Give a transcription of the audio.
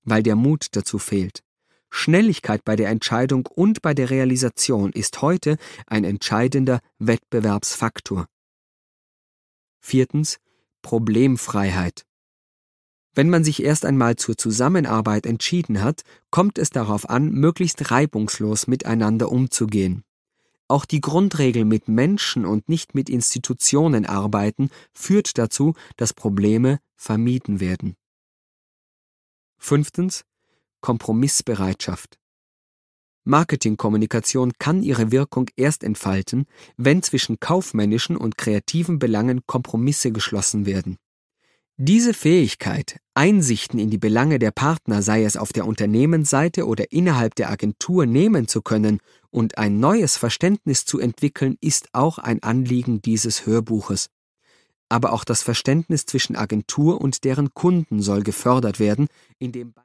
weil der Mut dazu fehlt. Schnelligkeit bei der Entscheidung und bei der Realisation ist heute ein entscheidender Wettbewerbsfaktor. 4. Problemfreiheit. Wenn man sich erst einmal zur Zusammenarbeit entschieden hat, kommt es darauf an, möglichst reibungslos miteinander umzugehen. Auch die Grundregel mit Menschen und nicht mit Institutionen arbeiten führt dazu, dass Probleme vermieden werden. 5. Kompromissbereitschaft. Marketingkommunikation kann ihre Wirkung erst entfalten, wenn zwischen kaufmännischen und kreativen Belangen Kompromisse geschlossen werden. Diese Fähigkeit, Einsichten in die Belange der Partner, sei es auf der Unternehmensseite oder innerhalb der Agentur, nehmen zu können und ein neues Verständnis zu entwickeln, ist auch ein Anliegen dieses Hörbuches. Aber auch das Verständnis zwischen Agentur und deren Kunden soll gefördert werden, indem